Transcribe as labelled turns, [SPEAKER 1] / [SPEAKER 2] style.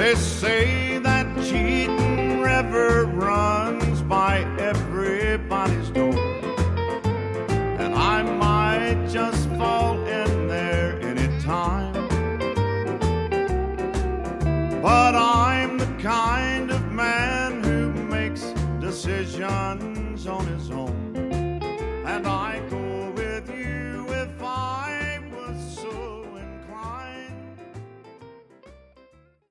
[SPEAKER 1] They say that cheating river runs by everybody's door, and I might just fall in there anytime. But I'm the kind of man who makes decisions on his own, and I